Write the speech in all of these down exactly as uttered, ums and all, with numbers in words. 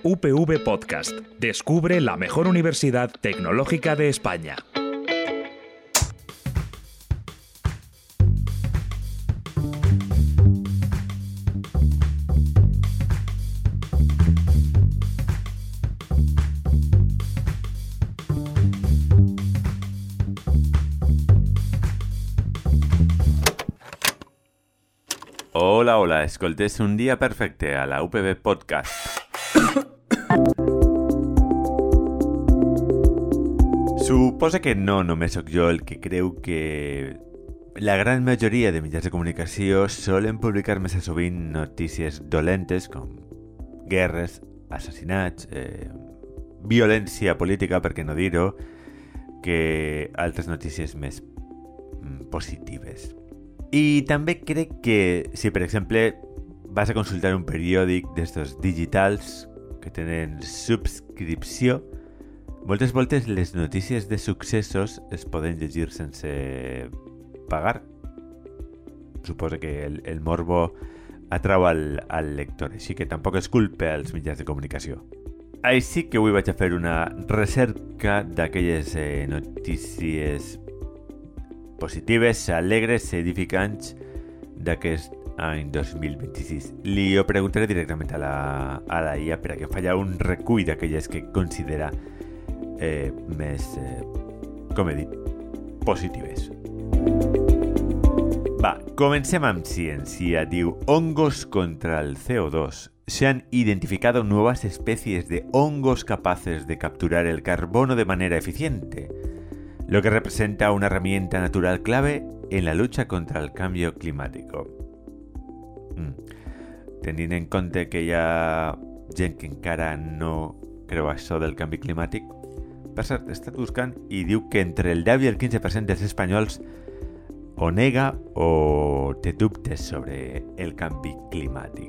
U P V Podcast. Descubre la mejor universidad tecnológica de España. Hola, hola, escoltes un dia perfecte a la U P V Podcast. Suposa que no només sóc jo el que creu que la gran majoria de mitjans de comunicació solen publicar més sovint notícies dolentes com guerres, assassinats, eh, violència política, per què no dir-ho, que altres notícies més mm, positives. I també crec que si, per exemple, vas a consultar un periòdic d'estos digitals que tenen subscripció, moltes voltes les notícies de successos es poden llegir sense pagar. Suposo que el, el morbo atrau al, al lector, així que tampoc és culpa als mitjans de comunicació. Així que avui vaig a fer una recerca d'aquelles eh, notícies positives, alegres, edificants d'aquest any dos mil vint-i-sis. Li ho preguntaré directament a la, a la I A per a que falla un recull d'aquelles que considera eh, més, eh, com he dit, positives. Va, comencem amb ciència. Diu, hongos contra el C O dos. Se han identificado nuevas especies de hongos capaces de capturar el carbono de manera eficiente, lo que representa una herramienta natural clave en la lucha contra el cambio climático. Mm. Tenint en compte que hi ha gent que encara no creu això del canvi climàtic, per cert, he estat buscant i diu que entre el deu i el quinze per cent dels espanyols o nega o té dubtes sobre el canvi climàtic.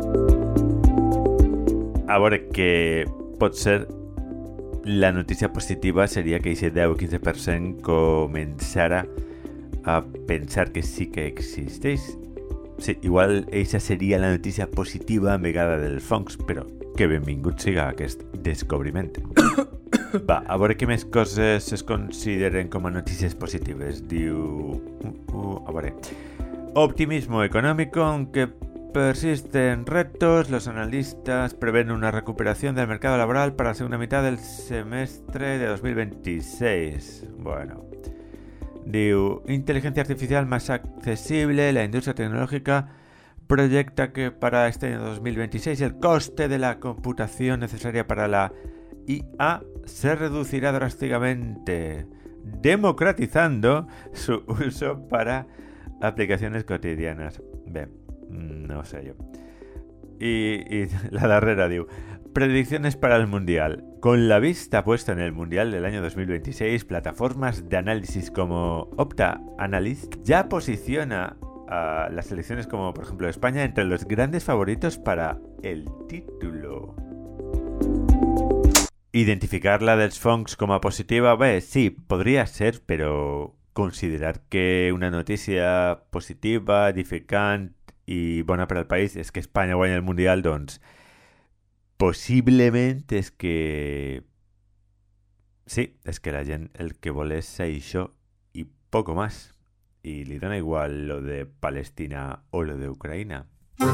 A veure, que pot ser la notícia positiva seria que aquest deu o quinze per cent començara a pensar que sí que existeix. Sí, igual eixa seria la notícia positiva en vegada dels fongs, però que benvingut siga aquest descobriment. Va, a veure què més coses es consideren com a notícies positives. Diu... Uh, uh, a veure... Optimismo económico, aunque persisten retos, los analistas prevén una recuperación del mercado laboral para la segunda mitad del semestre de dos mil veintiséis. Bueno... Diu, inteligencia artificial más accesible, la industria tecnológica proyecta que para este año dos mil veintiséis el coste de la computación necesaria para la I A se reducirá drásticamente, democratizando su uso para aplicaciones cotidianas. Bé, no sé yo. Y, y la darrera diu, predicciones para el Mundial. Con la vista puesta en el Mundial del año dos mil veintiséis, plataformas de análisis como Opta Analyst ya posiciona a las selecciones como, por ejemplo, España entre los grandes favoritos para el título. Identificar la dels fongs com a positiva, bé, sí, podria ser, però considerar que una notícia positiva, edificant i bona per al país és que Espanya guanya el Mundial, doncs possiblement és que... Sí, és que la gent el que vol és això i poco más. I li dona igual lo de Palestina o lo de Ucraïna.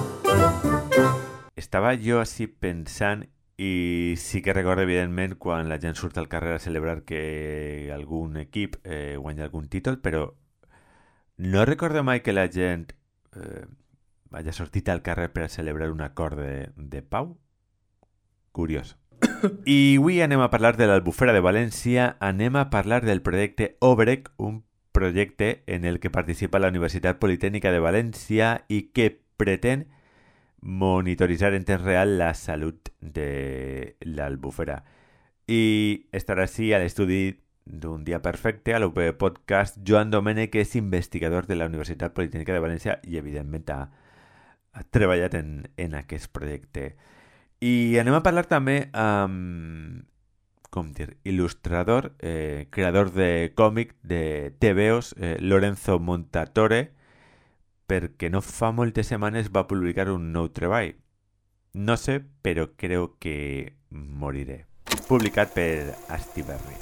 Estava jo així pensant i sí que recordo, evidentment, quan la gent surt al carrer a celebrar que algun equip eh, guanya algun títol, però no recordo mai que la gent eh, hagi sortit al carrer per a celebrar un acord de, de pau. Curiós. I avui anem a parlar de l'Albufera de València, anem a parlar del projecte OBREC, un projecte en el que participa la Universitat Politécnica de València i que pretén monitoritzar en temps real la salut de l'Albufera. I estarà així a l'estudi d'un dia perfecte, a l'U P V Podcast, Joan Domènech, que és investigador de la Universitat Politécnica de València i, evidentment, ha, ha treballat en, en aquest projecte. I anem a parlar també amb, com dir, il·lustrador, eh, creador de còmic, de tebeos, eh, Lorenzo Montatore, perquè no fa moltes setmanes va publicar un nou treball. No sé, pero creo que moriré. Publicat per Astiberri.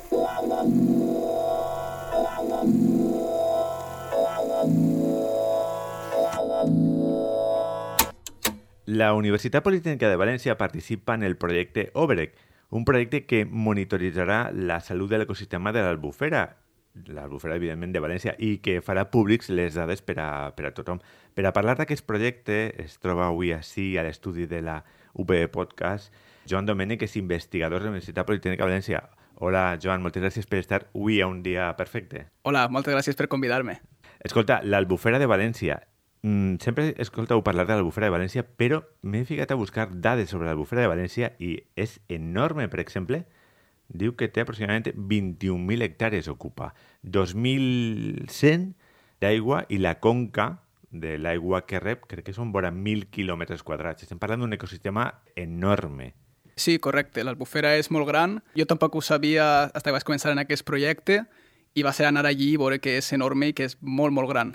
La Universitat Politécnica de València participa en el projecte OBEREC, un projecte que monitoritzarà la salut de l'ecosistema de l'Albufera, l'Albufera, evidentment, de València, i que farà públics les dades per a, per a tothom. Per a parlar d'aquest projecte es troba avui així a l'estudi de la U P Podcast Joan Domènech, que és investigador de la Universitat Politécnica de València. Hola, Joan, moltes gràcies per estar avui a un dia perfecte. Hola, moltes gràcies per convidar-me. Escolta, l'Albufera de València. Mm, sempre he escoltat parlar de l'Albufera de València, però m'he ficat a buscar dades sobre l'Albufera de València i és enorme. Per exemple, diu que té aproximadament vint-i-un mil hectàrees, ocupa dos mil cent d'aigua i la conca de l'aigua que rep crec que són vora mil quilòmetres quadrats. Estem parlant d'un ecosistema enorme. Sí, correcte. L'Albufera és molt gran. Jo tampoc ho sabia fins que vaig començar en aquest projecte i va ser anar allí i veure que és enorme i que és molt, molt gran.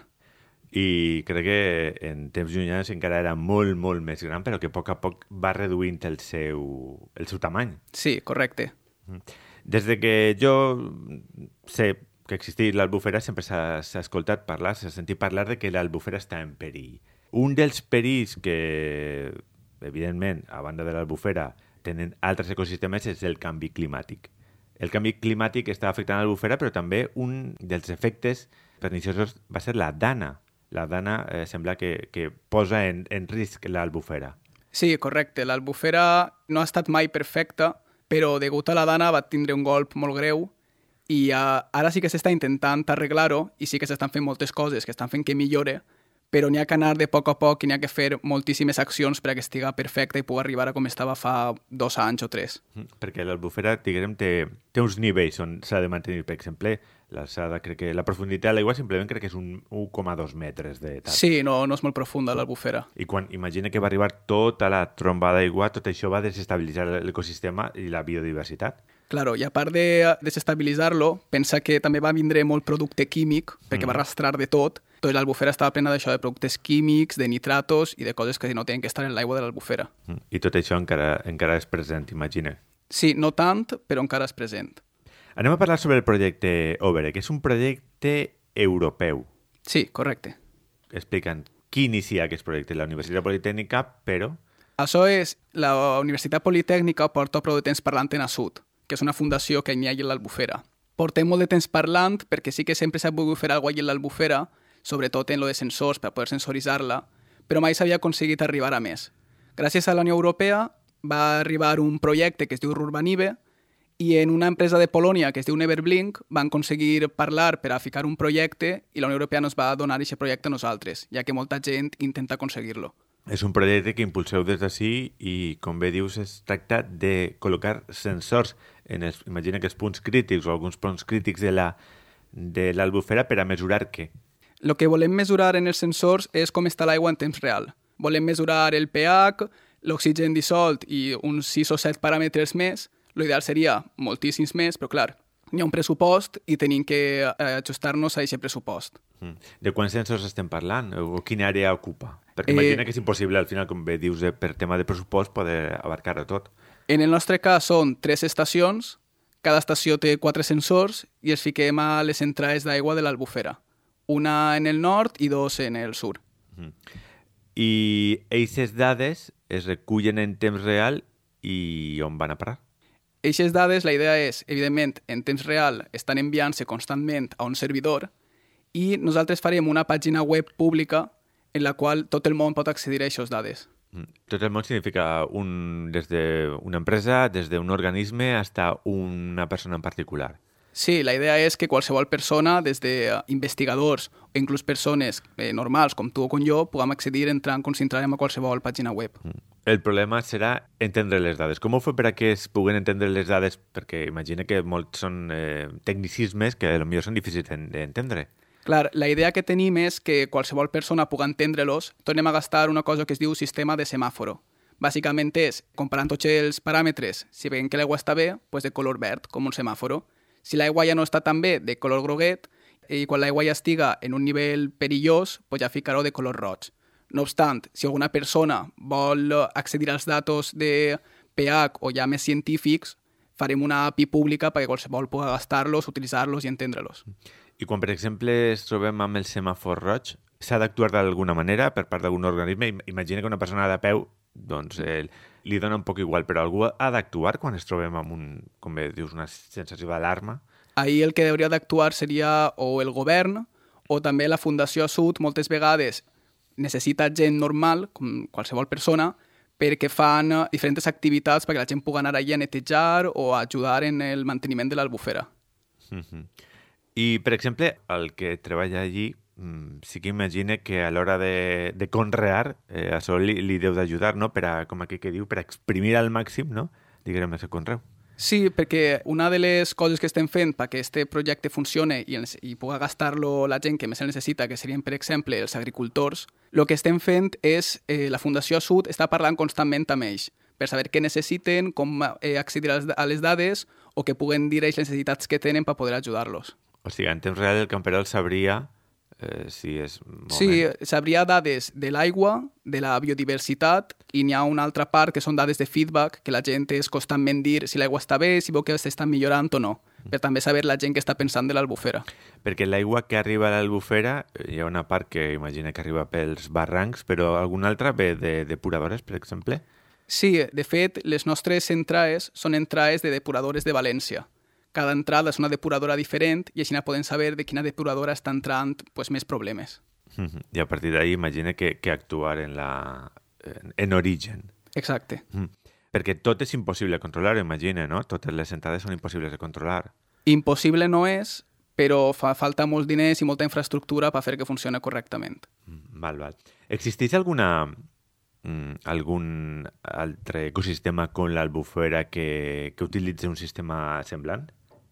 I crec que en temps llunyans encara era molt, molt més gran, però que a poc a poc va reduint el seu, el seu tamany. Sí, correcte. Des de que jo sé que existeix l'Albufera sempre s'ha escoltat parlar, s'ha sentit parlar de que l'Albufera està en perill. Un dels perills que, evidentment, a banda de l'Albufera, tenen altres ecosistemes és el canvi climàtic. El canvi climàtic està afectant l'Albufera, però també un dels efectes perniciosos va ser la dana. La dana eh, sembla que, que posa en, en risc l'Albufera. Sí, correcte. L'Albufera no ha estat mai perfecta, però degut a la dana va tindre un golp molt greu i uh, ara sí que s'està intentant arreglar-ho i sí que s'estan fent moltes coses que estan fent que millore, però n'hi ha que anar de poc a poc i n'hi ha que fer moltíssimes accions per a que estigui perfecta i pugui arribar a com estava fa dos anys o tres. Perquè l'Albufera, diguem, té, té uns nivells on s'ha de mantenir. Per exemple, l'alçada, crec que la profunditat de l'aigua simplement crec que és un un coma dos metres de tal. Sí, no, no és molt profunda l'Albufera. I quan imagina que va arribar tota la tromba d'aigua, tot això va desestabilitzar l'ecosistema i la biodiversitat. Claro, i a part de desestabilitzar-lo, pensa que també va vindre molt producte químic, perquè mm. va arrastrar de tot. Doncs l'Albufera estava plena d'això, de productes químics, de nitratos i de coses que no tenen que estar en l'aigua de l'Albufera. Mm. I tot això encara, encara és present, imagina. Sí, no tant, però encara és present. Anem a parlar sobre el projecte OBEREC, que és un projecte europeu. Sí, correcte. Explica'ns qui inicia aquest projecte, la Universitat Politécnica, però... Això és, la Universitat Politécnica porta prou de temps parlant en Assut, que és una fundació que n'hi ha a l'Albufera. Portem molt de temps parlant perquè sí que sempre s'ha volgut fer alguna cosa a l'Albufera, sobretot en lo de sensors, per poder sensoritzar-la, però mai s'havia aconseguit arribar a més. Gràcies a la Unió Europea va arribar un projecte que es diu Rurbanive i en una empresa de Polònia que es diu Neverblink van aconseguir parlar per a ficar un projecte i la Unió Europea ens va donar aquest projecte a nosaltres, ja que molta gent intenta aconseguir-lo. És un projecte que impulseu des d'ací i, com bé dius, es tracta de col·locar sensors en els, imagina que els punts crítics o alguns punts crítics de la de l'Albufera per a mesurar què? El que volem mesurar en els sensors és com està l'aigua en temps real. Volem mesurar el pH, l'oxigen dissolt i uns sis o set paràmetres més. L'ideal seria moltíssims més, però clar, hi ha un pressupost i tenim que ajustar-nos a aquest pressupost. De quants sensors estem parlant? O quina àrea ocupa? Perquè imagina eh, que és impossible, al final, com bé dius, per tema de pressupost, poder abarcar-ho tot. En el nostre cas són tres estacions, cada estació té quatre sensors i els fiquem a les entrades d'aigua de l'Albufera. Una en el nord i dos en el sud. Mm. I aquestes dades es recullen en temps real i on van a parar? Aquestes dades, la idea és, evidentment, en temps real estan enviant-se constantment a un servidor i nosaltres farem una pàgina web pública en la qual tot el món pot accedir a aquestes dades. Mm. Tot el món significa un, des d'una empresa, des d'un organisme, fins a una persona en particular. Sí, la idea és que qualsevol persona, des d'investigadors o inclús persones eh, normals com tu o com jo, puguem accedir entrant com si entrarem a qualsevol pàgina web. El problema serà entendre les dades. Com ho fa per a que es puguen entendre les dades? Perquè imagina que molts són eh, tecnicismes que potser són difícils d'entendre. Clar, la idea que tenim és que qualsevol persona pugui entendre-los. Tornem a gastar una cosa que es diu sistema de semàforo. Bàsicament és, comparant tots els paràmetres, si veiem que l'aigua està bé, doncs de color verd, com un semàforo. Si l'aigua ja no està tan bé, de color groguet, i quan l'aigua ja estiga en un nivell perillós, doncs ja ficar-ho de color roig. No obstant, si alguna persona vol accedir als datos de pH o ja més científics, farem una A P I pública perquè qualsevol pugui gastar-los, utilitzar-los i entendre-los. I quan, per exemple, es trobem amb el semàfor roig, s'ha d'actuar d'alguna manera per part d'algun organisme? Imagina que una persona de peu doncs, eh, li dona un poc igual, però algú ha d'actuar quan es trobem amb un, com bé dius, una sensació d'alarma? Ahir el que hauria d'actuar seria o el govern o també la Fundació Sud. Moltes vegades necessita gent normal, com qualsevol persona, perquè fan diferents activitats perquè la gent pugui anar allà a netejar o a ajudar en el manteniment de l'albufera. Mm-hmm. I, per exemple, el que treballa allí sí que imagina que a l'hora de, de conrear eh, això li, li deu d'ajudar, no? Per a, com aquí que diu, per a exprimir al màxim, no? Diguem, el conreu. Sí, perquè una de les coses que estem fent perquè aquest projecte funcione i, i pugui gastar-lo la gent que més el necessita, que serien, per exemple, els agricultors, el que estem fent és, eh, la Fundació Sud està parlant constantment amb ells per saber què necessiten, com eh, accedir a les, a les dades o que puguen dir ells les necessitats que tenen per poder ajudar-los. O sigui, en temps real el camperol sabria eh, si és moment. Sí, sabria dades de l'aigua, de la biodiversitat, i n'hi ha una altra part que són dades de feedback, que la gent és constantment dir si l'aigua està bé, si veu que s'està millorant o no, per també saber la gent que està pensant de l'albufera. Perquè l'aigua que arriba a l'albufera, hi ha una part que imagina que arriba pels barrancs, però alguna altra ve de depuradores, per exemple? Sí, de fet, les nostres entrades són entrades de depuradores de València. Cada entrada és una depuradora diferent i així podem saber de quina depuradora està entrant pues, més problemes. Mm-hmm. I a partir d'ahí imagina que, que actuar en, la, en, en origen. Exacte. Mm. Perquè tot és impossible de controlar, imagina, no? Totes les entrades són impossibles de controlar. Impossible no és, però fa falta molts diners i molta infraestructura per fer que funcioni correctament. Mm, val, val. Existeix alguna... Mm, algun altre ecosistema com l'albufera que, que utilitzi un sistema semblant?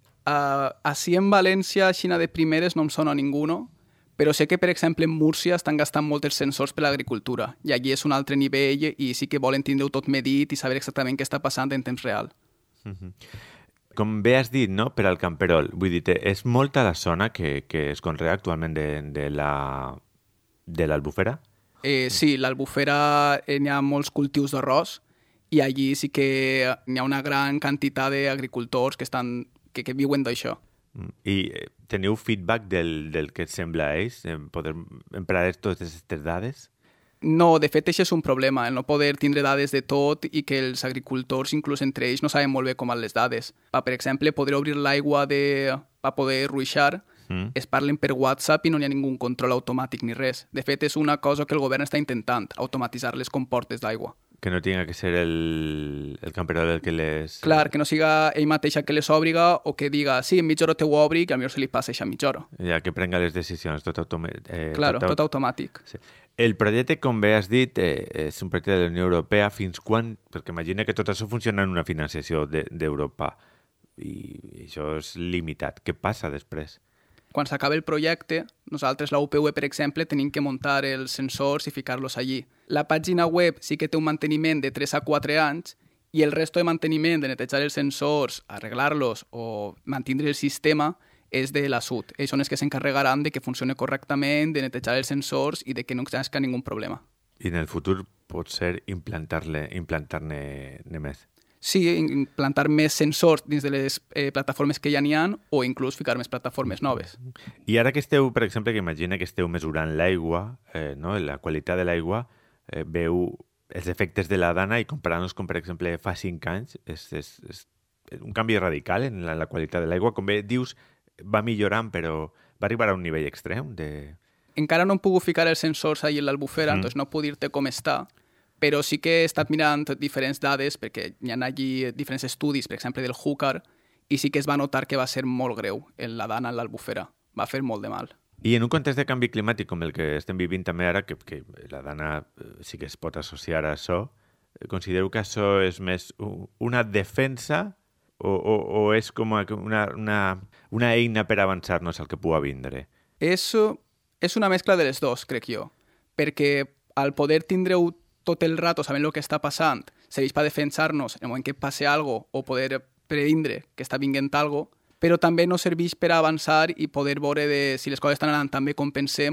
Uh, així en València, Xina de primeres, no em sona ningú, però sé que, per exemple, en Múrcia estan gastant molts els sensors per l'agricultura i allí és un altre nivell i sí que volen tindre-ho tot medit i saber exactament què està passant en temps real. Mm-hmm. Com bé has dit, no?, per al camperol, vull dir, és molta la zona que, que es conrea actualment de, de la de l'albufera? Eh, sí, l'albufera eh, n'hi ha molts cultius d'arròs i allí sí que n'hi ha una gran quantitat d'agricultors que, estan, que, que viuen d'això. I teniu feedback del, del que et sembla a ells? Poder emprar totes aquestes dades? No, de fet, això és un problema, el no poder tindre dades de tot i que els agricultors, inclús entre ells, no saben molt bé com van les dades. Pa, per exemple, poder obrir l'aigua de... per poder ruixar, mm. es parlen per WhatsApp i no hi ha ningú control automàtic ni res. De fet, és una cosa que el govern està intentant, automatitzar les comportes d'aigua. Que no tinga que ser el, el camperol el que les... Clar, que no siga ell mateixa que les obriga o que diga, sí, en mitja hora te ho obri, que potser se li passa això a mitja hora. Ja, que prenga les decisions, tot automàtic. Eh, clar, tot, tot automàtic. Sí. El projecte, com bé has dit, eh, és un projecte de la Unió Europea. Fins quan? Perquè imagina que tot això funciona en una financiació d'Europa de, i això és limitat. Què passa després? Quan s'acaba el projecte, nosaltres, la U P V, per exemple, tenim que muntar els sensors i ficar-los allí. La pàgina web sí que té un manteniment de tres a quatre anys i el resto de manteniment, de netejar els sensors, arreglar-los o mantindre el sistema, és de la Sud. Ells són els que s'encarregaran de que funcioni correctament, de netejar els sensors i de que no hi hagi cap problema. I en el futur pot ser implantar-ne implantar-ne més? Sí, implantar més sensors dins de les eh, plataformes que ja n'hi ha o inclús ficar més plataformes noves. I ara que esteu, per exemple, que imagina que esteu mesurant l'aigua, eh, no? La qualitat de l'aigua, eh, veu els efectes de la dana i comparant-los com, per exemple, fa cinc anys, és, és, és un canvi radical en la, la qualitat de l'aigua. Com bé dius, va millorant, però va arribar a un nivell extrem de... Encara no hem pogut ficar els sensors allà a l'albufera, mm. doncs no puc dir-te com està, però sí que he estat mirant diferents dades, perquè hi ha allí diferents estudis, per exemple, del Húcar, i sí que es va notar que va ser molt greu en la dana en l'albufera. Va fer molt de mal. I en un context de canvi climàtic com el que estem vivint també ara, que, que la dana sí que es pot associar a això, considereu que això és més una defensa o, o, o és com una, una, una eina per avançar-nos al que pugui vindre? És, és una mescla de les dues, crec jo, perquè al poder tindre-ho tot el rato sabent el que està passant, serveix per defensar-nos en el moment que passe algo o poder previndre que està vinguent algo, però també no serveix per avançar i poder veure de si les coses estan anant tan bé com pensem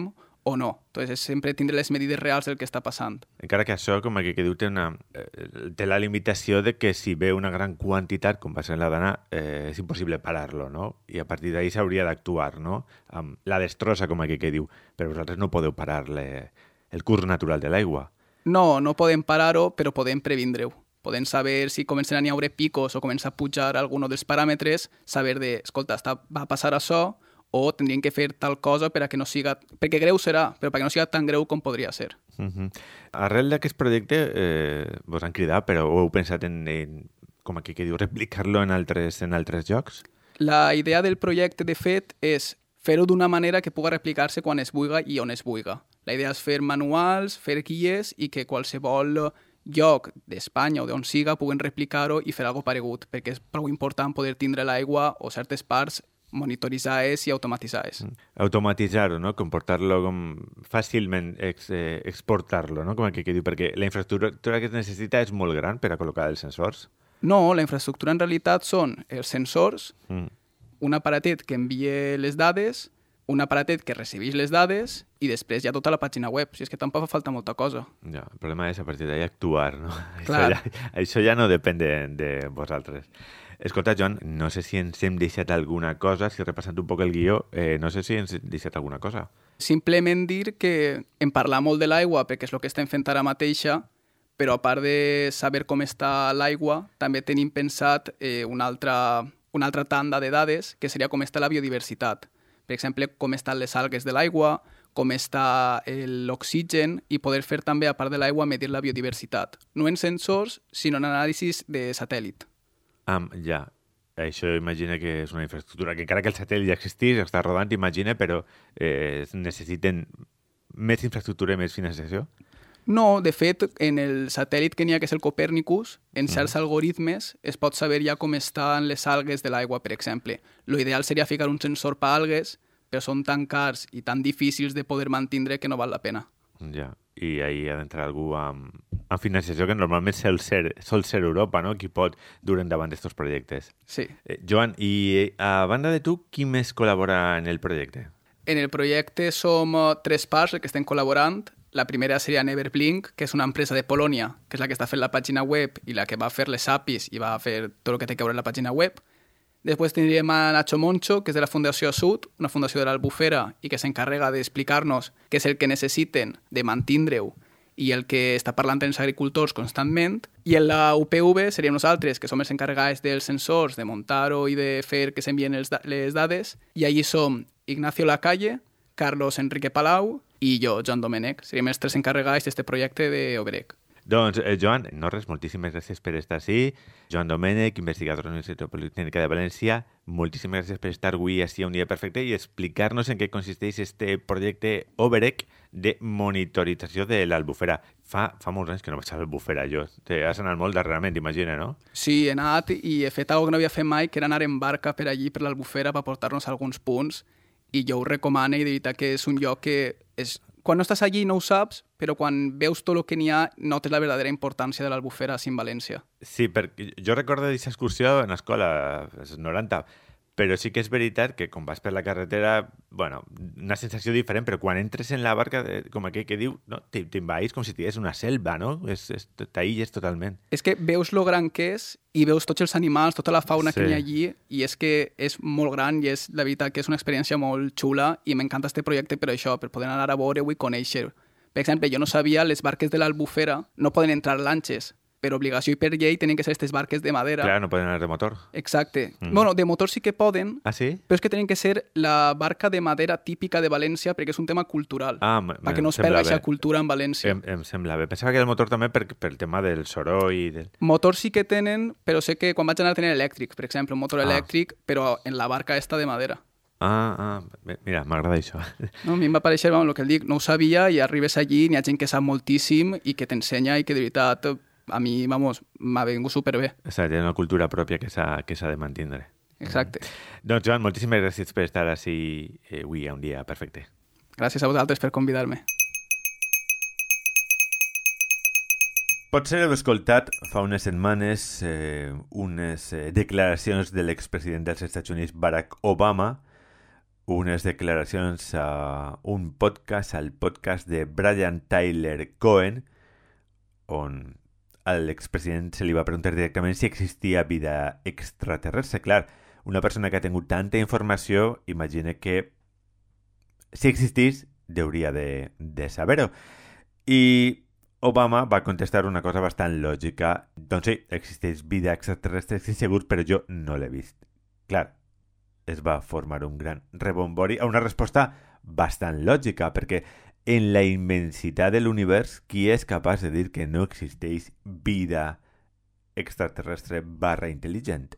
o no. Entonces, és sempre tindre les medides reals del que està passant. Encara que això, com que, que diu, té, una, eh, té la limitació de que si ve una gran quantitat, com va ser la dana, eh, és impossible parar-lo, no? I a partir d'ahí s'hauria d'actuar, no? Amb la destrossa, com que, que diu, però vosaltres no podeu parar-le el curs natural de l'aigua. No, no podem parar-ho, però podem previndre-ho. Podem saber si comencen a n'hi haure picos o comença a pujar algun dels paràmetres, saber de, escolta, està, va passar això, o tindrien que fer tal cosa per a que no siga... Perquè greu serà, però perquè no siga tan greu com podria ser. Uh-huh. Arrel d'aquest projecte eh, vos han cridat, però ho heu pensat en, en com aquí que diu, replicar-lo en altres, en altres llocs? La idea del projecte, de fet, és fer-ho d'una manera que puga replicar-se quan es vulga i on es vulga. La idea és fer manuals, fer guies i que qualsevol lloc d'Espanya o d'on siga puguen replicar-ho i fer alguna cosa paregut, perquè és prou important poder tindre l'aigua o certes parts monitoritzades i automatitzades. Automatitzar-ho, no? Comportar-lo com fàcilment ex, eh, exportar-lo, no? Com aquí que diu, perquè la infraestructura que es necessita és molt gran per a col·locar els sensors. No, la infraestructura en realitat són els sensors, mm. un aparatet que envia les dades, un aparatet que recibeix les dades i després hi ha tota la pàgina web. Si és que tampoc fa falta molta cosa. Ja, el problema és a partir d'ahí actuar, no? Clar. Això ja, això ja no depèn de, de vosaltres. Escolta, Joan, no sé si ens hem deixat alguna cosa, si repassant un poc el guió, eh, no sé si ens hem deixat alguna cosa. Simplement dir que em parla molt de l'aigua perquè és el que estem fent ara mateixa, però a part de saber com està l'aigua, també tenim pensat eh, una, altra, una altra tanda de dades, que seria com està la biodiversitat. Per exemple, com estan les algues de l'aigua, com està l'oxigen i poder fer també, a part de l'aigua, medir la biodiversitat. No en sensors, sinó en anàlisis de satèl·lit. Ah, ja. Això imagina que és una infraestructura que encara que el satèl·lit ja existís, està rodant, imagina, però eh, necessiten més infraestructura i més financiació? No, de fet, en el satèl·lit que n'hi ha, que és el Copèrnicus, en certs mm. algoritmes es pot saber ja com estan les algues de l'aigua, per exemple. Lo ideal seria ficar un sensor per algues, però són tan cars i tan difícils de poder mantindre que no val la pena. Ja, i ahí ha d'entrar algú amb, amb financiació, que normalment sol ser, sol ser Europa, no?, qui pot dur endavant aquests projectes. Sí. Eh, Joan, i a banda de tu, qui més col·labora en el projecte? En el projecte som tres parts que estem col·laborant. La primera seria Neverblink, que és una empresa de Polònia, que és la que està fent la pàgina web i la que va fer les A P Is i va fer tot el que té que veure en la pàgina web. Després tindríem a Nacho Moncho, que és de la Fundació Sud, una fundació de l'Albufera i que s'encarrega d'explicar-nos què és el que necessiten de mantindre-ho i el que està parlant amb els agricultors constantment. I en la U P V seríem nosaltres, que som els encarregats dels sensors, de muntar-ho i de fer que s'envien els da- les dades. I allí som Ignacio Lacalle, Carlos Enrique Palau i jo, Joan Domènech. Seríem els tres encarregats d'aquest projecte d'Oberec. Doncs, eh, Joan, no res, moltíssimes gràcies per estar així. Joan Domènech, investigador de la Universitat Politècnica de València, moltíssimes gràcies per estar avui així a Un Dia Perfecte i explicar-nos en què consisteix este projecte Oberec de monitorització de l'Albufera. Fa, fa molts anys que no vaig a l'Albufera, jo. Te has anat molt darrerament, imagina, no? Sí, he anat i he fet alguna que no havia fet mai, que era anar en barca per allí, per l'Albufera, per portar-nos alguns punts, i jo ho recomano i de veritat que és un lloc que és... Quan no estàs allí no ho saps, però quan veus tot el que n'hi ha, notes la verdadera importància de l'Albufera a València. Sí, perquè jo recordo d'aquesta excursió en l'escola, als noranta, però sí que és veritat que quan vas per la carretera, bueno, una sensació diferent, però quan entres en la barca, com aquell que diu, no, t'envaïs com si estigués una selva, no? És, és, t'aïlles totalment. És que veus lo gran que és i veus tots els animals, tota la fauna sí. que n'hi ha allí, i és que és molt gran i és la veritat que és una experiència molt xula i m'encanta este projecte per això, per poder anar a veure-ho i conèixer. Per exemple, jo no sabia, les barques de l'Albufera no poden entrar lanxes. Per obligació i per llei tenen que ser aquestes barques de madera. Clar, no poden anar de motor. Exacte. Mm. Bueno, de motor sí que poden, ah, sí? però és que tenen que ser la barca de madera típica de València perquè és un tema cultural. Ah, perquè no es perda aquesta cultura en València. Em, em sembla bé. Pensava que el motor també per, per el tema del soroll i del... Motor sí que tenen, però sé que quan vaig anar tenen elèctric, per exemple, un motor ah. elèctric, però en la barca esta de madera. Ah, ah, mira, m'agrada això. No, a mi em va pareixer, bueno, el que el dic, no ho sabia i arribes allí, n'hi ha gent que sap moltíssim i que t'ensenya i que de veritat... a mi, vamos, m'ha vingut superbé. O sigui, hi ha una cultura pròpia que s'ha que s'ha de mantindre. Exacte. Mm. Doncs, Joan, moltíssimes gràcies per estar així eh, avui a Un Dia Perfecte. Gràcies a vosaltres per convidar-me. Potser heu escoltat fa unes setmanes eh, unes eh, declaracions de l'expresident dels Estats Units, Barack Obama, unes declaracions a un podcast, al podcast de Brian Tyler Cohen, on a l'expresident se li va preguntar directament si existia vida extraterrestre. Clar, una persona que ha tingut tanta informació, imagina que si existís, hauria de, de saber-ho. I Obama va contestar una cosa bastant lògica. Doncs sí, existeix vida extraterrestre, estic segur, però jo no l'he vist. Clar, es va formar un gran rebombori a una resposta bastant lògica, perquè en la immensitat de l'univers, qui és capaç de dir que no existeix vida extraterrestre barra intel·ligent?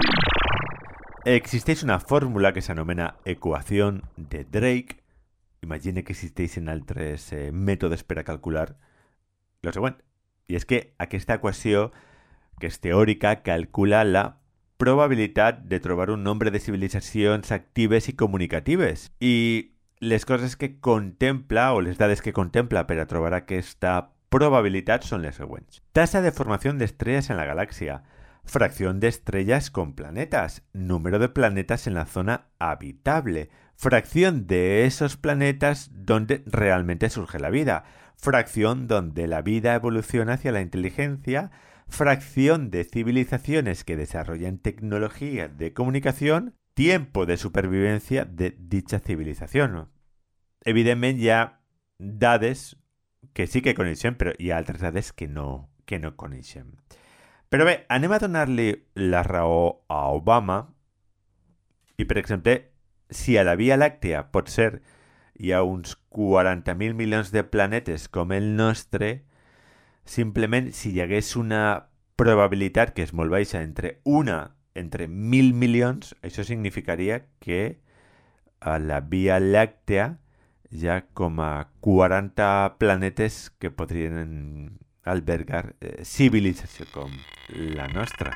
Existeix una fórmula que s'anomena equació de Drake. Imagina que existeixen altres eh, mètodes per a calcular el següent. I és que aquesta equació, que és teòrica, calcula la probabilitat de trobar un nombre de civilitzacions actives i comunicatives. I les coses que contempla, o les dades que contempla per a trobar aquesta probabilitat són les següents. Tasa de formació d'estrelles en la galàxia, fracció d'estrelles con planetas, número de planetas en la zona habitable, fracción de esos planetas donde realmente surge la vida, fracción donde la vida evoluciona hacia la inteligencia, fracción de civilizaciones que desarrollan tecnología de comunicación, tiempo de supervivencia de dicha civilización. Evidentment hi ha dades que sí que coneixem, però hi ha altres dades que no, que no coneixem. Però bé, anem a donar-li la raó a Obama i, per exemple, si a la Via Làctea pot ser hi ha uns quaranta mil milions de planetes com el nostre, simplement si hi hagués una probabilitat que és molt baixa entre una entre mil milions, això significaria que a la Via Làctea hi ha com a quaranta planetes que podrien albergar eh, civilització com la nostra.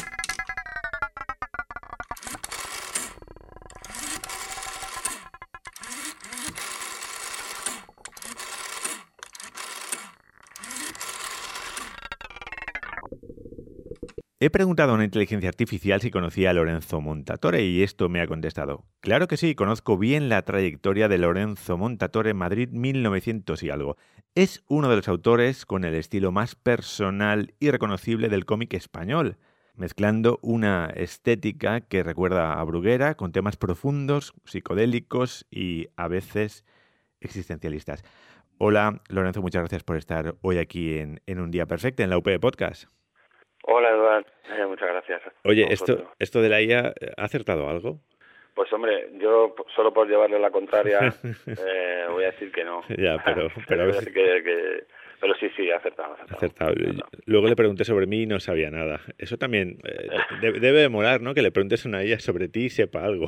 He preguntado a una inteligencia artificial si conocía a Lorenzo Montatore y esto me ha contestado. Claro que sí, conozco bien la trayectoria de Lorenzo Montatore en Madrid mil novecientos y algo. Es uno de los autores con el estilo más personal y reconocible del cómic español, mezclando una estética que recuerda a Bruguera con temas profundos, psicodélicos y a veces existencialistas. Hola, Lorenzo, muchas gracias por estar hoy aquí en, en Un Día Perfecto, en la U P Podcast. Hola, Eduard. Eh, muchas gracias. Oye, esto, esto de la I A, ¿ha acertado algo? Pues hombre, yo solo por llevarle la contraria eh, voy a decir que no. Ya, pero... pero, voy a decir que, que, pero sí, sí, ha acertado. Ha acertado. acertado. acertado. Luego le pregunté sobre mí y no sabía nada. Eso también eh, debe, debe de molar, ¿no? Que le preguntes a una I A sobre ti y sepa algo.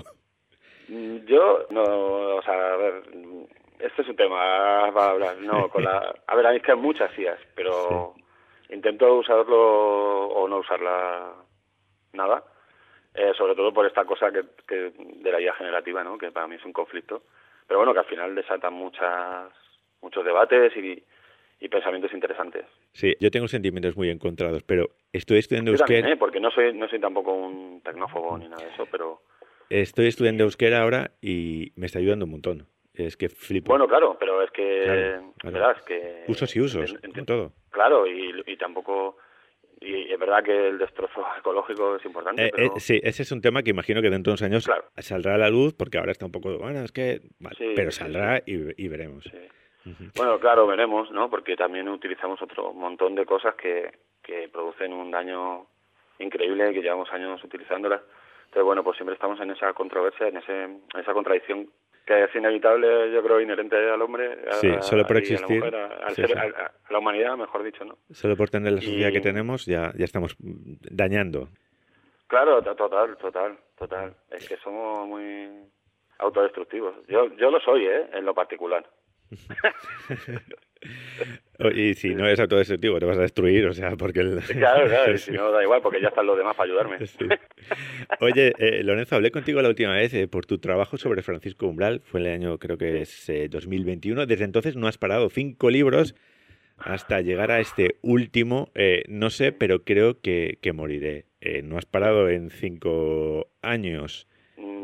Yo, no, o sea, a ver, este es un tema para hablar, no, con la... A ver, a mí es que hay muchas I As, pero... Sí. Intento usarlo o no usarla nada, eh, sobre todo por esta cosa que, que de la I A generativa, ¿no? Que para mí es un conflicto, pero bueno, que al final desatan muchas muchos debates y, y pensamientos interesantes. Sí, yo tengo sentimientos muy encontrados, pero estoy estudiando yo euskera... También, ¿eh? Porque no soy no soy tampoco un tecnófobo ni nada de eso, pero... Estoy estudiando euskera ahora y me está ayudando un montón. Es que flipo. Bueno, claro, pero es que... Claro, claro. Verás que... Usos y usos, en, en, como todo. Claro, y, y tampoco... Y es verdad que el destrozo ecológico es importante, eh, pero... Eh, sí, ese es un tema que imagino que dentro de unos años claro. saldrá a la luz, porque ahora está un poco... Bueno, es que... Vale, sí, pero sí, saldrá sí. Y, y veremos. Sí. Uh-huh. Bueno, claro, veremos, ¿no? Porque también utilizamos otro montón de cosas que, que producen un daño increíble, que llevamos años utilizándolas. Entonces, bueno, pues siempre estamos en esa controversia, en, ese, en esa contradicción que es inevitable, yo creo, inherente al hombre, a, sí, solo por existir, a la mujer, a, al sí, ser, sí. A, a la humanidad, mejor dicho, ¿no? Solo por tener la sociedad y... que tenemos ya, ya estamos dañando. Claro, total, total, total. Es que somos muy autodestructivos. Yo, yo lo soy, ¿eh? En lo particular. Y si no eres autodestructivo, te vas a destruir, o sea, porque... El... Claro, claro, y si no, da igual, porque ya están los demás para ayudarme. Sí. Oye, eh, Lorenzo, hablé contigo la última vez eh, por tu trabajo sobre Francisco Umbral, fue en el año, creo que es eh, dos mil veintiuno, desde entonces no has parado, cinco libros hasta llegar a este último, eh, no sé, pero creo que, que moriré. Eh, no has parado en cinco años.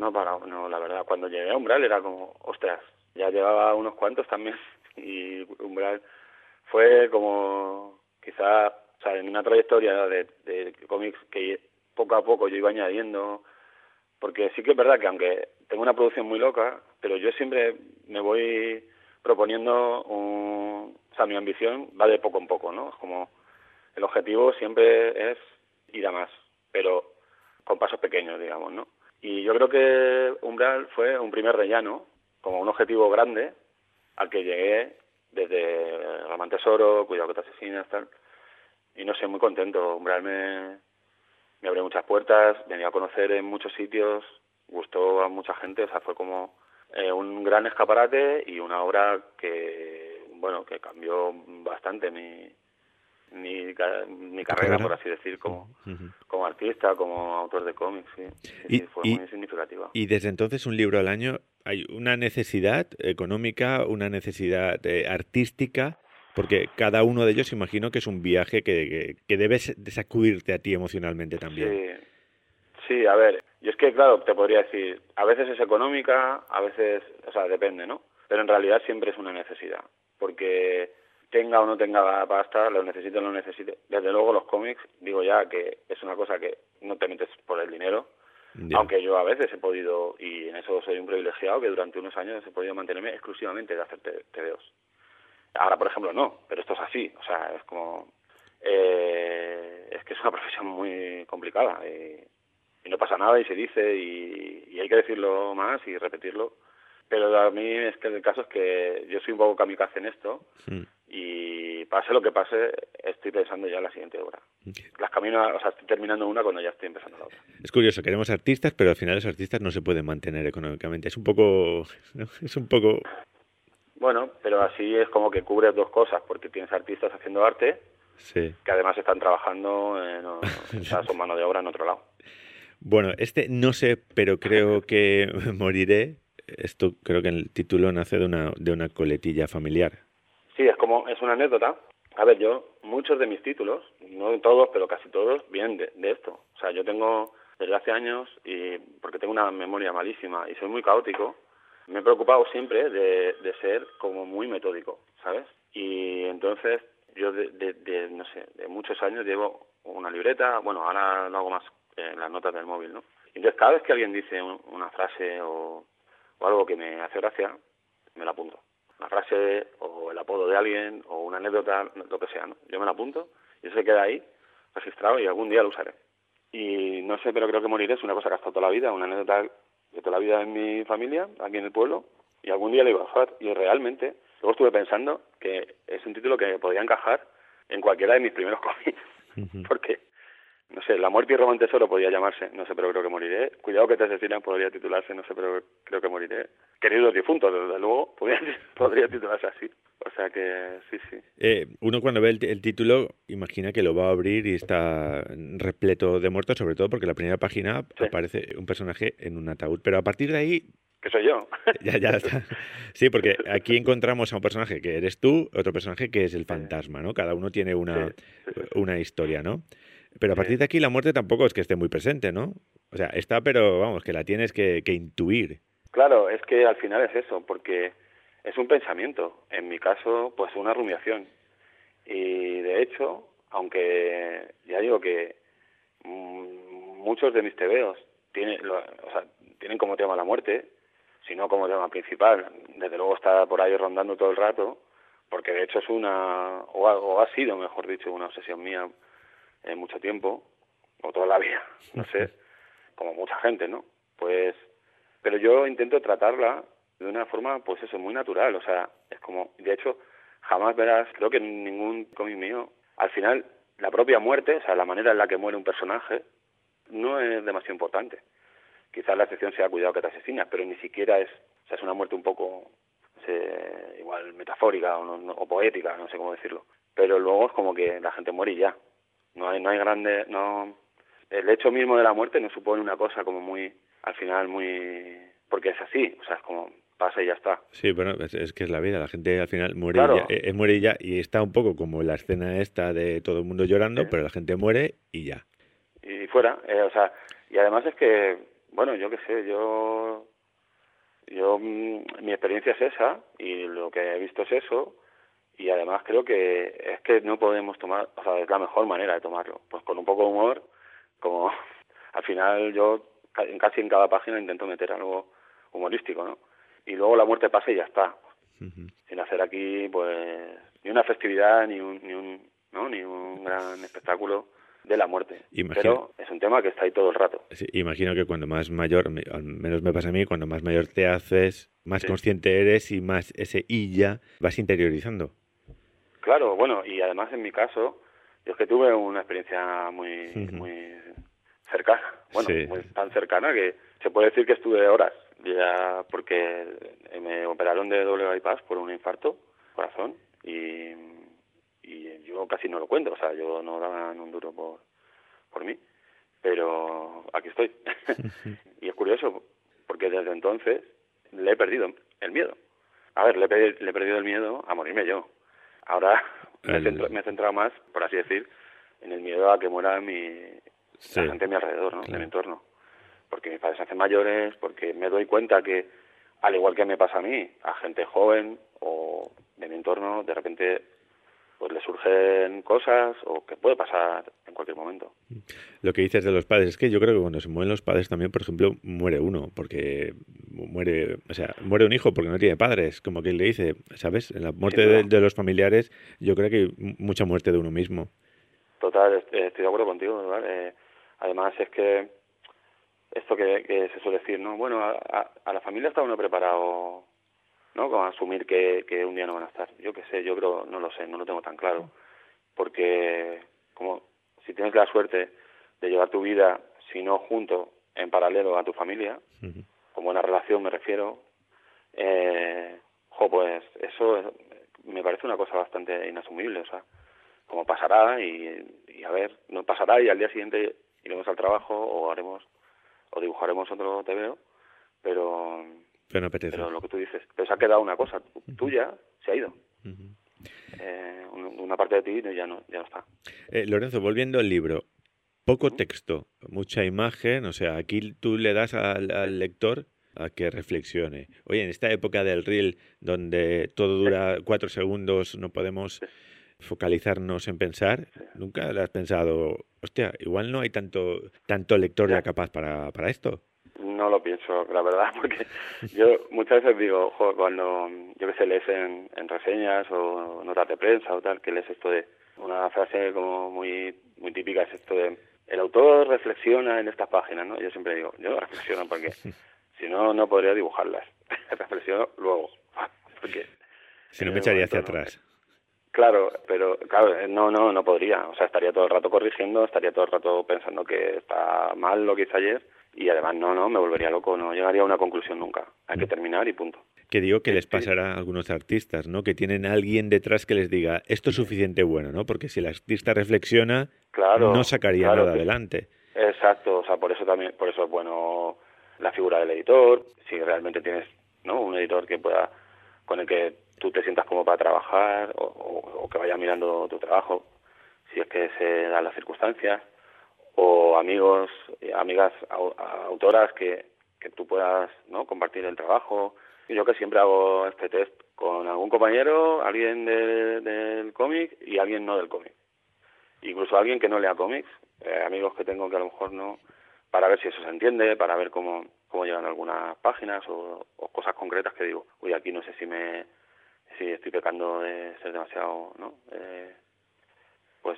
no he parado, no, la verdad. Cuando llegué a Umbral era como, ostras, ya llevaba unos cuantos también y Umbral fue como, quizá, o sea, en una trayectoria de, de cómics que poco a poco yo iba añadiendo, porque sí que es verdad que aunque tengo una producción muy loca, pero yo siempre me voy proponiendo, un, o sea, mi ambición va de poco en poco, ¿no? Es como, el objetivo siempre es ir a más, pero con pasos pequeños, digamos, ¿no? Y yo creo que Umbral fue un primer rellano, como un objetivo grande, al que llegué desde Ramán Tesoro, Cuidado que te asesinas, tal, y no sé, muy contento. Umbral me, me abrió muchas puertas, venía a conocer en muchos sitios, gustó a mucha gente, o sea, fue como eh, un gran escaparate y una obra que, bueno, que cambió bastante mi... Mi, mi carrera, carrera, por así decir, como, uh-huh. como artista, como autor de cómics, sí, sí, y, sí fue y, muy significativa. Y desde entonces un libro al año, ¿hay una necesidad económica, una necesidad eh, artística? Porque cada uno de ellos imagino que es un viaje que, que, que debes sacudirte a ti emocionalmente también. Sí, sí, a ver, yo es que claro, te podría decir, a veces es económica, a veces, o sea, depende, ¿no? Pero en realidad siempre es una necesidad, porque tenga o no tenga pasta, lo necesite o no necesite. Desde luego los cómics, digo ya que es una cosa que no te metes por el dinero, yeah. Aunque yo a veces he podido, y en eso soy un privilegiado, que durante unos años he podido mantenerme exclusivamente de hacer te veos. Ahora, por ejemplo, no, pero esto es así, o sea, es como... Eh, es que es una profesión muy complicada, y, y no pasa nada y se dice, y, y hay que decirlo más y repetirlo. Pero a mí es que el caso es que yo soy un poco kamikaze en esto, sí. Y pase lo que pase, estoy pensando ya en la siguiente obra. Okay. Las camino, o sea, estoy terminando una cuando ya estoy empezando la otra. Es curioso, queremos artistas, pero al final los artistas no se pueden mantener económicamente. Es un poco... ¿no? Es un poco... Bueno, pero así es como que cubres dos cosas, porque tienes artistas haciendo arte, sí. Que además están trabajando, en, o sea, son mano de obra en otro lado. Bueno, este no sé, pero creo que moriré. Esto creo que el título nace de una, de una coletilla familiar. Sí, es como, es una anécdota. A ver, yo, muchos de mis títulos, no todos, pero casi todos, vienen de, de esto. O sea, yo tengo, desde hace años, y porque tengo una memoria malísima y soy muy caótico, me he preocupado siempre de, de ser como muy metódico, ¿sabes? Y entonces, yo de, de, de, no sé, de muchos años llevo una libreta, bueno, ahora lo hago más en las notas del móvil, ¿no? Entonces, cada vez que alguien dice un, una frase o, o algo que me hace gracia, me la apunto. Una frase o el apodo de alguien o una anécdota, lo que sea, ¿no? Yo me la apunto y eso se queda ahí registrado y algún día lo usaré. Y no sé, pero creo que moriré es una cosa que ha estado toda la vida, una anécdota de toda la vida en mi familia, aquí en el pueblo, y algún día le iba a usar. Y realmente, luego estuve pensando que es un título que podría encajar en cualquiera de mis primeros cómics, uh-huh. Porque, no sé, La muerte y robo en tesoro podría llamarse, no sé, pero creo que moriré. Cuidado que te asesinan podría titularse, no sé, pero creo que moriré. Queridos difuntos, desde luego, podría, podría titularse así. O sea que sí, sí. Eh, uno cuando ve el, el título imagina que lo va a abrir y está repleto de muertos, sobre todo porque la primera página sí. Aparece un personaje en un ataúd. Pero a partir de ahí... Que soy yo. Ya, ya está. Sí, porque aquí encontramos a un personaje que eres tú, otro personaje que es el fantasma, ¿no? Cada uno tiene una, sí, sí, sí, sí. una historia, ¿no? Pero a partir de aquí la muerte tampoco es que esté muy presente, ¿no? O sea, está, pero vamos, que la tienes que, que intuir. Claro, es que al final es eso, porque es un pensamiento. En mi caso, pues una rumiación. Y de hecho, aunque ya digo que mmm, muchos de mis tebeos tienen, lo, o sea, tienen como tema la muerte, sino como tema principal. Desde luego está por ahí rondando todo el rato, porque de hecho es una, o ha, o ha sido, mejor dicho, una obsesión mía en mucho tiempo, o toda la vida, no sé, como mucha gente, ¿no? Pues, pero yo intento tratarla de una forma, pues eso, muy natural, o sea, es como, de hecho, jamás verás, creo que en ningún cómic mío, al final, la propia muerte, o sea, la manera en la que muere un personaje, no es demasiado importante. Quizás la excepción sea Cuidado que te asesinas, pero ni siquiera es, o sea, es una muerte un poco, no sé, igual metafórica o, no, o poética, no sé cómo decirlo. Pero luego es como que la gente muere y ya. No hay, no hay grande, no, el hecho mismo de la muerte no supone una cosa como muy, al final muy, porque es así, o sea, es como pasa y ya está. Sí, bueno, es, es que es la vida, la gente al final muere, claro. y ya, eh, muere y ya, y está un poco como la escena esta de todo el mundo llorando, sí. Pero la gente muere y ya. Y fuera, eh, o sea, y además es que bueno, yo qué sé, yo, yo, mi experiencia es esa y lo que he visto es eso y además creo que es que no podemos tomar, o sea, es la mejor manera de tomarlo, pues con un poco de humor, como al final yo casi en cada página intento meter algo humorístico, ¿no? Y luego la muerte pasa y ya está, uh-huh. Sin hacer aquí, pues, ni una festividad, ni un, ni un, ¿no? Ni un gran espectáculo de la muerte. Imagino, pero es un tema que está ahí todo el rato. Sí, imagino que cuando más mayor, al menos me pasa a mí, cuando más mayor te haces, más sí. consciente eres y más ese y ya vas interiorizando. Claro, bueno, y además en mi caso, yo es que tuve una experiencia muy, uh-huh. muy cercana, bueno, sí. muy tan cercana que se puede decir que estuve horas, ya porque me operaron de doble bypass por un infarto, corazón, y... y yo casi no lo cuento, o sea, yo no daba un duro por, por mí, pero aquí estoy. Y es curioso, porque desde entonces le he perdido el miedo. A ver, le he, le he perdido el miedo a morirme yo. Ahora me, el... centro, me he centrado más, por así decir, en el miedo a que muera mi, sí. la gente a mi alrededor, ¿no? Claro. De mi entorno. Porque mis padres se hacen mayores, porque me doy cuenta que, al igual que me pasa a mí, a gente joven o de mi entorno, de repente pues le surgen cosas o que puede pasar en cualquier momento. Lo que dices de los padres es que yo creo que cuando se mueren los padres también, por ejemplo, muere uno, porque muere, o sea, muere un hijo porque no tiene padres, como quien le dice, ¿sabes? En la muerte sí, de, de los familiares yo creo que hay mucha muerte de uno mismo. Total, estoy de acuerdo contigo, ¿vale? Eh, además es que esto que, que se suele decir, ¿no? Bueno, a, a, a la familia está uno preparado, ¿no? Como asumir que, que un día no van a estar. Yo qué sé, yo creo, no lo sé, no lo tengo tan claro. Porque, como si tienes la suerte de llevar tu vida, si no junto, en paralelo a tu familia, uh-huh. con buena relación me refiero, eh, jo, pues eso es, me parece una cosa bastante inasumible, o sea, como pasará y, y a ver, no pasará y al día siguiente iremos al trabajo o haremos, o dibujaremos otro T V O, pero... Pero no apetece. Pero lo que tú dices, pero se ha quedado una cosa tuya, se ha ido. Uh-huh. Eh, una parte de ti ya no, ya no está. Eh, Lorenzo, volviendo al libro, poco uh-huh. texto, mucha imagen, o sea, aquí tú le das al, al lector a que reflexione. Oye, en esta época del reel, donde todo dura sí. cuatro segundos, no podemos sí. focalizarnos en pensar, sí. ¿nunca le has pensado, hostia, igual no hay tanto, tanto lector ya, ya capaz para, para esto? No lo pienso, la verdad, porque yo muchas veces digo, ojo, cuando yo que sé, lees en, en reseñas o notas de prensa o tal, que lees esto de una frase como muy muy típica, es esto de el autor reflexiona en estas páginas, ¿no? Yo siempre digo, yo reflexiono porque si no, no podría dibujarlas. Reflexiono luego, porque si no me echaría hacia atrás. Claro, pero claro, no, no, no podría. O sea, estaría todo el rato corrigiendo, estaría todo el rato pensando que está mal lo que hice ayer. Y además, no, no, me volvería loco, no llegaría a una conclusión nunca. Hay que terminar y punto. Que digo que les pasará a algunos artistas, ¿no? Que tienen a alguien detrás que les diga, esto es suficiente bueno, ¿no? Porque si el artista reflexiona, claro, no sacaría claro nada que, adelante. Exacto, o sea, por eso también, por eso es bueno la figura del editor. Si realmente tienes, ¿no? Un editor que pueda, con el que tú te sientas como para trabajar o, o, o que vaya mirando tu trabajo, si es que se dan las circunstancias. O amigos, amigas autoras que, que tú puedas, ¿no? compartir el trabajo. Yo que siempre hago este test con algún compañero, alguien de, del cómic y alguien no del cómic. Incluso alguien que no lea cómics, eh, amigos que tengo que a lo mejor no, para ver si eso se entiende, para ver cómo, cómo llegan algunas páginas o, o cosas concretas que digo, uy, aquí no sé si me si estoy pecando de ser demasiado, ¿no? Eh, pues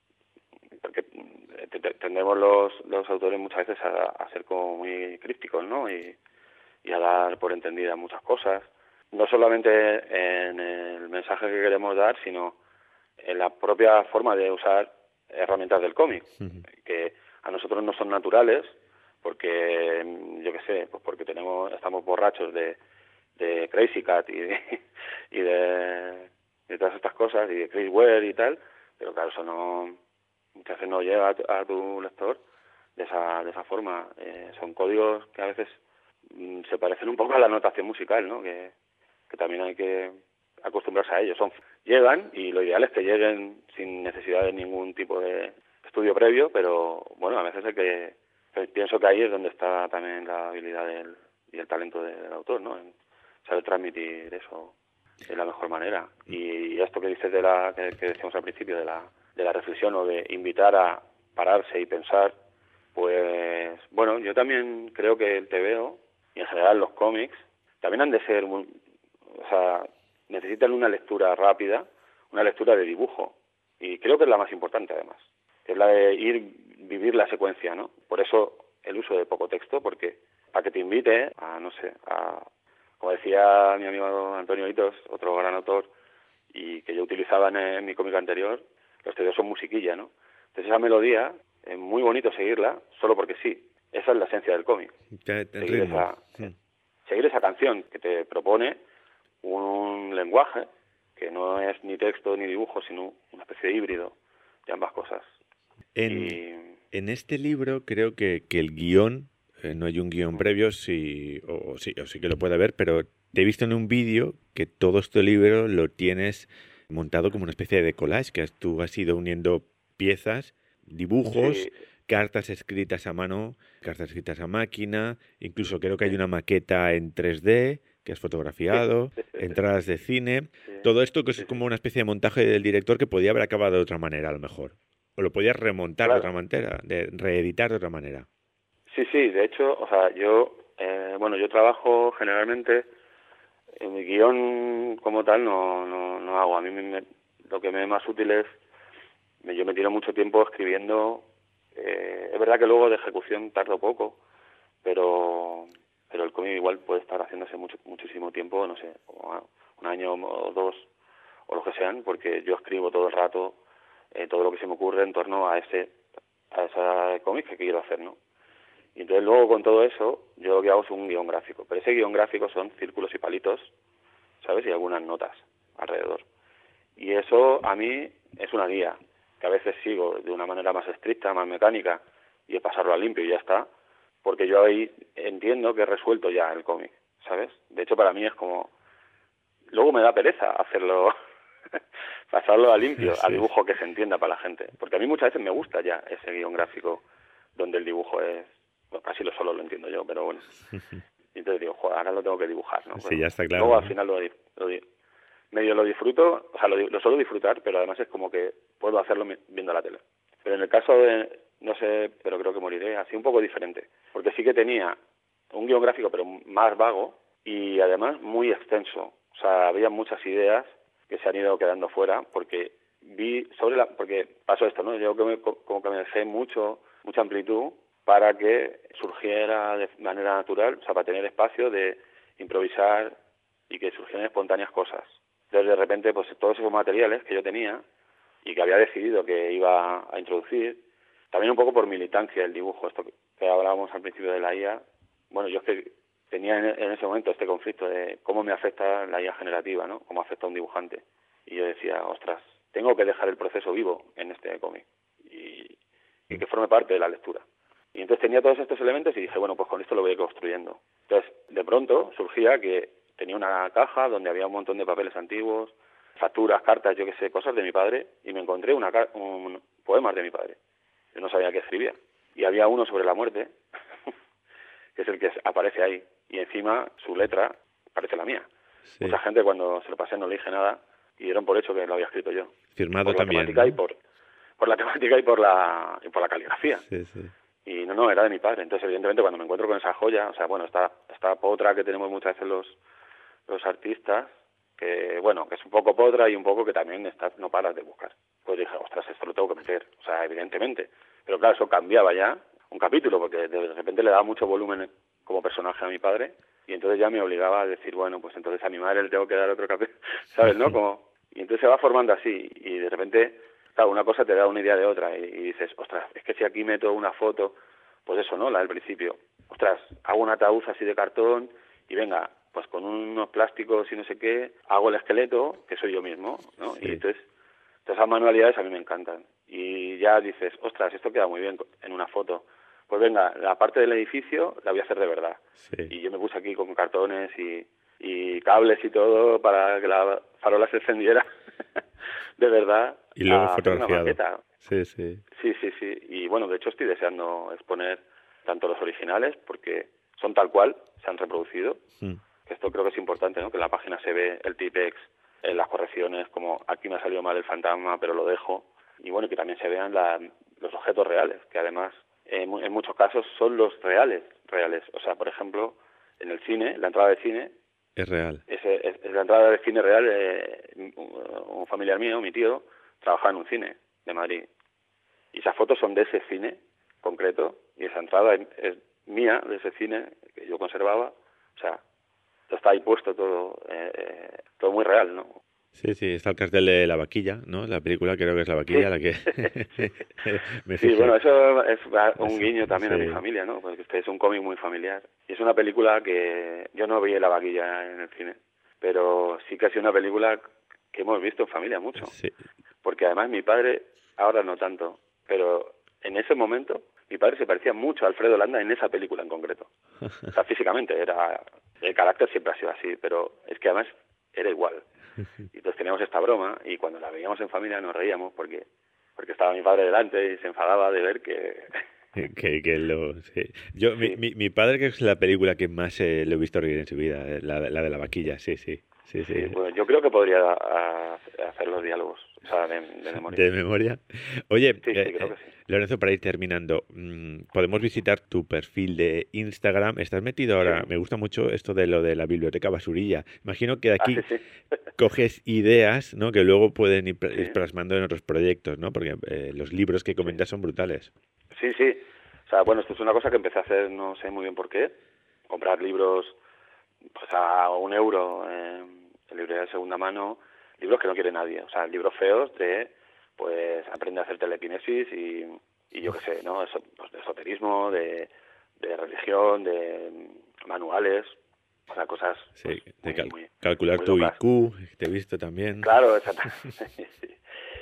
porque tendemos los, los autores muchas veces a, a ser como muy crípticos, ¿no? Y, y a dar por entendidas muchas cosas, no solamente en el mensaje que queremos dar, sino en la propia forma de usar herramientas del cómic, uh-huh. que a nosotros no son naturales, porque, yo qué sé, pues porque tenemos estamos borrachos de, de Crazy Cat y de, y de, de todas estas cosas, y de Chris Ware y tal, pero claro, eso no... muchas veces no llega a tu, a tu lector de esa de esa forma. Eh, son códigos que a veces mm, se parecen un poco a la notación musical, ¿no? Que, que también hay que acostumbrarse a ellos. Son llegan y lo ideal es que lleguen sin necesidad de ningún tipo de estudio previo, pero bueno, a veces hay que Pues pienso que ahí es donde está también la habilidad del, y el talento del autor, ¿no? En saber transmitir eso de la mejor manera. Y esto que dices de la que, que decíamos al principio de la de la reflexión o de invitar a pararse y pensar, pues bueno, yo también creo que el tebeo y en general los cómics también han de ser, muy, o sea, necesitan una lectura rápida, una lectura de dibujo, y creo que es la más importante además, que es la de ir, vivir la secuencia, ¿no? Por eso el uso de poco texto, porque para que te invite a, no sé, a, como decía mi amigo Antonio Hitos, otro gran autor, y que yo utilizaba en, en mi cómic anterior, los tebeos son musiquilla, ¿no? Entonces esa melodía, es muy bonito seguirla, solo porque sí, esa es la esencia del cómic. Seguir esa, sí. seguir esa canción que te propone un lenguaje que no es ni texto ni dibujo, sino una especie de híbrido de ambas cosas. En, y... en este libro creo que, que el guión, eh, no hay un guión previo, sí, o, o, sí, o sí que lo puede haber, pero te he visto en un vídeo que todo este libro lo tienes montado como una especie de collage, que tú has ido uniendo piezas, dibujos, sí. cartas escritas a mano, cartas escritas a máquina, incluso creo que hay una maqueta en tres D que has fotografiado, sí, sí, sí, entradas de cine, sí, todo esto que es sí, como sí. una especie de montaje del director que podía haber acabado de otra manera a lo mejor, o lo podías remontar Claro. de otra manera, de reeditar de otra manera. Sí, sí, de hecho, o sea, yo, eh, bueno, yo trabajo generalmente, en mi guión como tal no, no, no hago, a mí me, lo que me es más útil es, me, yo me tiro mucho tiempo escribiendo, eh, es verdad que luego de ejecución tardo poco, pero pero el cómic igual puede estar haciéndose mucho, muchísimo tiempo, no sé, un año o dos, o lo que sean, porque yo escribo todo el rato eh, todo lo que se me ocurre en torno a ese a ese cómic que quiero hacer, ¿no? Y entonces luego con todo eso, yo lo que hago es un guión gráfico, pero ese guión gráfico son círculos y palitos, ¿sabes? Y algunas notas alrededor. Y eso a mí es una guía, que a veces sigo de una manera más estricta, más mecánica, y es pasarlo a limpio y ya está, porque yo ahí entiendo que he resuelto ya el cómic, ¿sabes? De hecho, para mí es como... Luego me da pereza hacerlo, pasarlo a limpio, Sí. a dibujo que se entienda para la gente, porque a mí muchas veces me gusta ya ese guión gráfico donde el dibujo es... Bueno, casi lo solo lo entiendo yo, pero bueno. Y entonces digo, joder, ahora lo tengo que dibujar, ¿no? Sí, Pero ya está claro. luego ¿no? al final lo, lo, medio lo disfruto, o sea, lo, lo suelo disfrutar, pero además es como que puedo hacerlo viendo la tele. Pero en el caso de, no sé, pero creo que moriré, así un poco diferente, porque sí que tenía un guión gráfico, pero más vago y además muy extenso. O sea, había muchas ideas que se han ido quedando fuera porque vi sobre la, porque pasó esto, ¿no? Yo que me, como que me dejé mucho, mucha amplitud para que surgiera de manera natural, o sea, para tener espacio de improvisar y que surgieran espontáneas cosas. Entonces, de repente, pues todos esos materiales que yo tenía y que había decidido que iba a introducir, también un poco por militancia del dibujo, esto que, que hablábamos al principio de la I A, bueno, yo es que tenía en, en ese momento este conflicto de cómo me afecta la I A generativa, ¿no? Cómo afecta a un dibujante. Y yo decía, ostras, tengo que dejar el proceso vivo en este cómic y, y que forme parte de la lectura. Y entonces tenía todos estos elementos y dije, bueno, pues con esto lo voy a ir construyendo. Entonces, de pronto surgía que tenía una caja donde había un montón de papeles antiguos, facturas, cartas, yo qué sé, cosas de mi padre, y me encontré una un poemas de mi padre. Yo no sabía qué escribía. Y había uno sobre la muerte, que es el que aparece ahí, y encima su letra parece la mía. Sí. Mucha gente cuando se lo pasé no le dije nada, y dieron por hecho que lo había escrito yo. Firmado por también, la temática, ¿no? y por, por la temática y por la, y por la caligrafía. Sí, sí. Y no, no, era de mi padre. Entonces, evidentemente, cuando me encuentro con esa joya, o sea, bueno, esta, esta potra que tenemos muchas veces los, los artistas, que, bueno, que es un poco potra y un poco que también está, no paras de buscar. Pues dije, ostras, esto lo tengo que meter, o sea, evidentemente. Pero claro, eso cambiaba ya un capítulo, porque de repente le daba mucho volumen como personaje a mi padre, y entonces ya me obligaba a decir, bueno, pues entonces a mi madre le tengo que dar otro capítulo, ¿sabes, no? Como, y entonces se va formando así, y de repente... Claro, una cosa te da una idea de otra y, y dices, ostras, es que si aquí meto una foto, pues eso, ¿no? La del principio. Ostras, hago un ataúd así de cartón y venga, pues con unos plásticos y no sé qué, hago el esqueleto, que soy yo mismo, ¿no? Sí. Y entonces, todas esas manualidades a mí me encantan. Y ya dices, ostras, esto queda muy bien en una foto. Pues venga, la parte del edificio la voy a hacer de verdad. Sí. Y yo me puse aquí con cartones y, y cables y todo para que la farola se encendiera. De verdad. Y luego fotografiado. Una maqueta. Sí, sí. Sí, sí, sí. Y bueno, de hecho estoy deseando exponer tanto los originales, porque son tal cual, se han reproducido. Mm. Esto creo que es importante, ¿no? Que en la página se ve el tipex, en las correcciones, como aquí me ha salido mal el fantasma, pero lo dejo. Y bueno, que también se vean la, los objetos reales, que además en, en muchos casos son los reales, reales. O sea, por ejemplo, en el cine, la entrada de cine... Es real. Es, es, es la entrada de cine real. Eh, un familiar mío, mi tío, trabajaba en un cine de Madrid. Y esas fotos son de ese cine concreto, y esa entrada es, es mía, de ese cine que yo conservaba. O sea, está ahí puesto todo, eh, todo muy real, ¿no? Sí, sí, está el cartel de La Vaquilla, ¿no? La película creo que es La Vaquilla, sí. La que... me sí, bueno, eso es un guiño también sí. a mi familia, ¿no? Porque este es un cómic muy familiar. Y es una película que yo no vi La Vaquilla en el cine, pero sí que ha sido una película que hemos visto en familia mucho. Sí. Porque además mi padre, ahora no tanto, pero en ese momento mi padre se parecía mucho a Alfredo Landa en esa película en concreto. O sea, físicamente, era el carácter siempre ha sido así, pero es que además era igual. Y entonces teníamos esta broma y cuando la veíamos en familia nos reíamos porque porque estaba mi padre delante y se enfadaba de ver que... que, que lo... Sí. Yo, sí. Mi, mi, mi padre, que es la película que más eh, lo he visto reír en su vida, la, la de La Vaquilla, sí, sí. Sí, sí. Sí, bueno, yo creo que podría a, a hacer los diálogos, o sea, de, de memoria. ¿De memoria? Oye, sí, sí, eh, creo que sí. Lorenzo, para ir terminando, mmm, podemos visitar tu perfil de Instagram. Estás metido ahora, sí. Me gusta mucho esto de lo de la biblioteca basurilla. Imagino que de aquí ah, sí, sí. coges ideas, ¿no? Que luego pueden ir, sí. ir plasmando en otros proyectos, ¿no? Porque eh, los libros que comentas sí. son brutales. Sí, sí. O sea, bueno, esto es una cosa que empecé a hacer, no sé muy bien por qué. Comprar libros pues a un euro eh, en librería de segunda mano, libros que no quiere nadie. O sea, libros feos de, pues, aprende a hacer telequinesis y, y yo qué sé, ¿no? Eso, pues, de esoterismo, de, de religión, de manuales, o sea, cosas... Sí, pues, de muy, cal- muy, calcular muy tu locas. I Q, te he visto también. Claro, exactamente. Sí.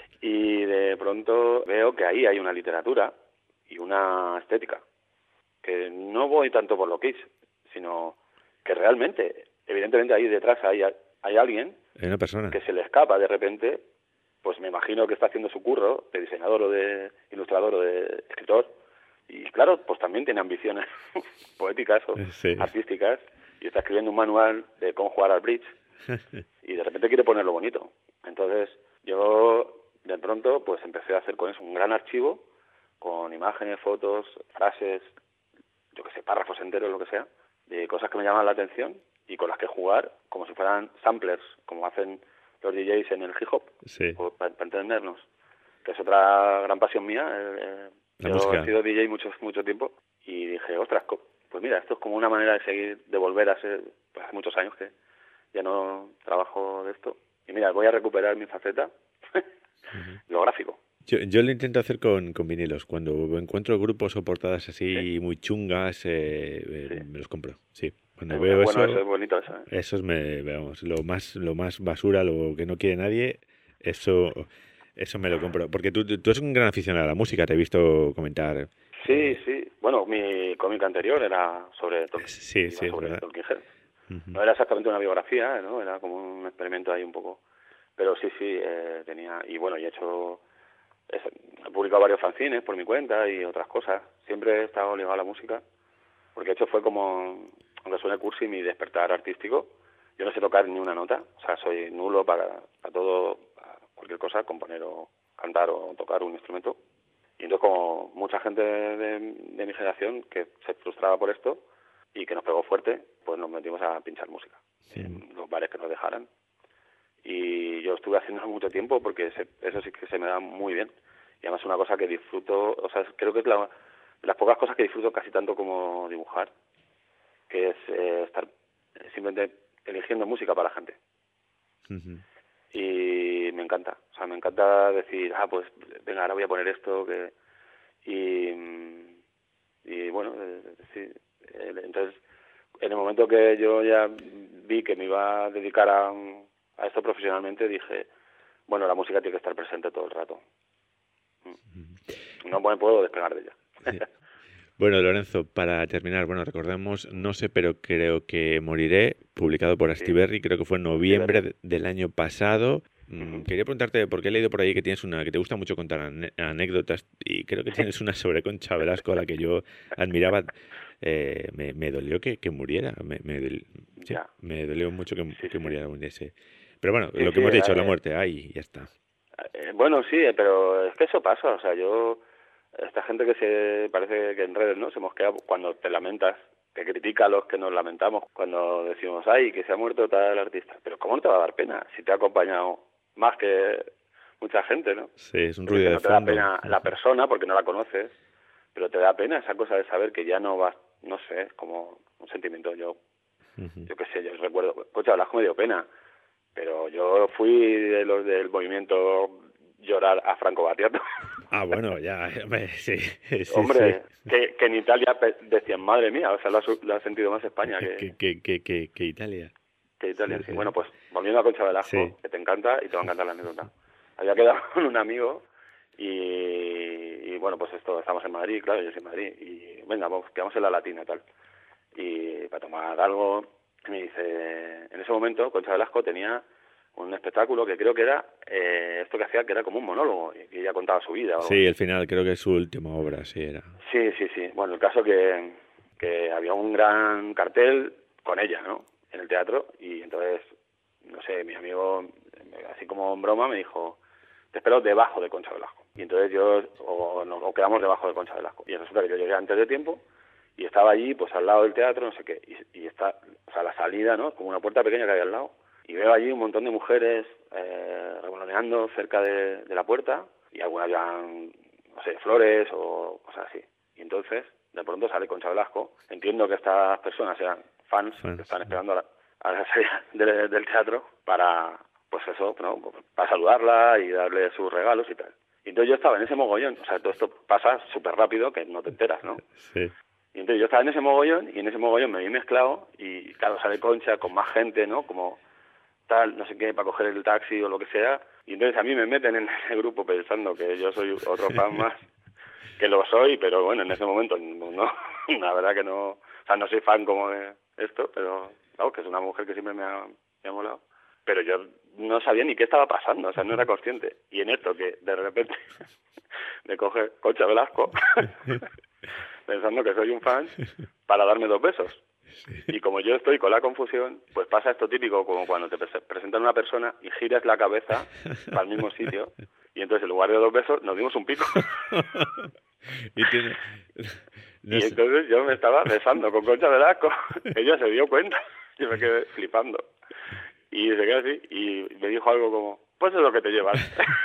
Y de pronto veo que ahí hay una literatura y una estética, que no voy tanto por lo que es, sino que realmente, evidentemente ahí detrás hay, hay alguien hay una persona que se le escapa de repente, pues me imagino que está haciendo su curro de diseñador o de ilustrador o de escritor, y claro, pues también tiene ambiciones poéticas o sí. artísticas, y está escribiendo un manual de cómo jugar al bridge, y de repente quiere ponerlo bonito. Entonces yo de pronto pues empecé a hacer con eso un gran archivo, con imágenes, fotos, frases, yo que sé, párrafos enteros, lo que sea, de cosas que me llaman la atención y con las que jugar como si fueran samplers, como hacen los D Js en el hip hop, sí. para, para entendernos, que es otra gran pasión mía. Eh, la yo música. he sido D J mucho, mucho tiempo y dije, ostras, pues mira, esto es como una manera de seguir, de volver a ser, pues hace muchos años que ya no trabajo de esto, y mira, voy a recuperar mi faceta, uh-huh. lo gráfico. Yo, yo lo intento hacer con, con vinilos. Cuando encuentro grupos o portadas así ¿sí? muy chungas, eh, eh, sí. me los compro. Sí. Cuando es, veo bueno, eso, eso es bonito, eso. ¿eh? Eso es me, vamos, lo más, lo más basura, lo que no quiere nadie. Eso, eso me lo compro. Porque tú, tú eres un gran aficionado a la música. Te he visto comentar. Sí, eh, sí. Bueno, mi cómic anterior era sobre Tolkien. Sí, sí, sobre es Tolkien. Uh-huh. No era exactamente una biografía, ¿no? Era como un experimento ahí un poco. Pero sí, sí, eh, tenía. Y bueno, y he hecho. He publicado varios fanzines por mi cuenta y otras cosas. Siempre he estado ligado a la música, porque de hecho fue como, aunque suene cursi, mi despertar artístico. Yo no sé tocar ni una nota, o sea, soy nulo para, para todo, para cualquier cosa, componer o cantar o tocar un instrumento. Y entonces, como mucha gente de, de, de mi generación que se frustraba por esto y que nos pegó fuerte, pues nos metimos a pinchar música sí. en los bares que nos dejaran. Y yo estuve haciéndolo mucho tiempo porque se, eso sí que se me da muy bien. Y además es una cosa que disfruto, o sea, creo que es la, de las pocas cosas que disfruto casi tanto como dibujar, que es eh, estar simplemente eligiendo música para la gente. Uh-huh. Y me encanta, o sea, me encanta decir, ah, pues venga, ahora voy a poner esto, que y, y bueno, sí, entonces en el momento que yo ya vi que me iba a dedicar a a esto profesionalmente, dije, bueno, la música tiene que estar presente todo el rato. No me puedo despegar de ella. Sí. Bueno, Lorenzo, para terminar, bueno, recordemos, no sé, pero creo que Moriré, publicado por Astiberri, sí. creo que fue en noviembre Astiberri. del año pasado. Mm, quería preguntarte, porque he leído por ahí que tienes una, que te gusta mucho contar ane- anécdotas, y creo que tienes una sobre Concha Velasco a la que yo admiraba. Eh, me, me dolió que, que muriera, me, me, dol- sí, Ya. me dolió mucho que, Sí, que sí. muriera ese. Pero bueno, Sí, lo que sí, hemos dicho, eh, la muerte, ay, ya está. Eh, bueno, sí, eh, pero es que eso pasa, o sea, yo, esta gente que se parece que en redes, ¿no? Se mosquea cuando te lamentas, que critica a los que nos lamentamos, cuando decimos, ay, que se ha muerto tal artista, pero ¿cómo no te va a dar pena si te ha acompañado más que mucha gente, ¿no? Sí, es un Yo qué ruido sé, de no te da fondo. pena la persona porque no la conoces, pero te da pena esa cosa de saber que ya no vas, no sé, es como un sentimiento, yo, Ujú. yo qué sé, yo recuerdo, Concha Velasco me dio pena, pero yo fui de los del movimiento llorar a Franco Battiato. Ah, bueno, ya, hombre, sí, sí, Hombre, sí. que, que en Italia pe- decían, madre mía, o sea, lo ha, su- lo ha sentido más España que, Que, que, que, que, que Italia. que Italia. Sí, Sí. sí. Bueno, pues volviendo a Concha Velasco, Sí. que te encanta y te va a encantar la anécdota. Había quedado con un amigo y, y bueno, pues esto, estamos en Madrid, claro, yo soy en Madrid, y venga, vamos, quedamos en la Latina y tal. Y para tomar algo, me dice, en ese momento Concha Velasco tenía un espectáculo que creo que era eh, esto que hacía, que era como un monólogo, y que ella contaba su vida. O algo Sí, el final, creo que es su última obra, sí, era. Sí, sí, sí. Bueno, el caso que, que había un gran cartel con ella, ¿no? En el teatro, y entonces, no sé, mi amigo, así como en broma, me dijo, te espero debajo de Concha Velasco. Y entonces yo, o nos o quedamos debajo de Concha Velasco. Y resulta que yo llegué antes de tiempo, y estaba allí, pues al lado del teatro, no sé qué, y, y está, o sea, la salida, ¿no? Como una puerta pequeña que hay al lado. Y veo allí un montón de mujeres eh, revoloneando cerca de, de la puerta, y algunas llevan, no sé, flores o cosas así. Y entonces, de pronto sale Concha Velasco. Entiendo que estas personas sean fans, Fans, que están sí. esperando a la, a la salida del, del teatro para, pues eso, ¿no? Para saludarla y darle sus regalos y tal. Y entonces yo estaba en ese mogollón. O sea, todo esto pasa súper rápido que no te enteras, ¿no? Sí. Y entonces yo estaba en ese mogollón y en ese mogollón me vi mezclado y claro, sale Concha con más gente, ¿no? Como tal, no sé qué, para coger el taxi o lo que sea. Y entonces a mí me meten en ese grupo pensando que yo soy otro fan más, que lo soy, pero bueno, en ese momento no, la verdad que no, o sea, no soy fan como de esto, pero claro, que es una mujer que siempre me ha, me ha molado. Pero yo no sabía ni qué estaba pasando, o sea, no era consciente. Y en esto que de repente me coge Concha Velasco, pensando que soy un fan, para darme dos besos. Y como yo estoy con la confusión, pues pasa esto típico como cuando te pre- presentan una persona y giras la cabeza para el mismo sitio, y entonces en lugar de dos besos nos dimos un pico. Y, tú no- no Y sé. entonces yo me estaba besando con Concha Velasco. Ella se dio cuenta. Yo me quedé flipando. Y se quedó así y me dijo algo como, pues es lo que te llevas.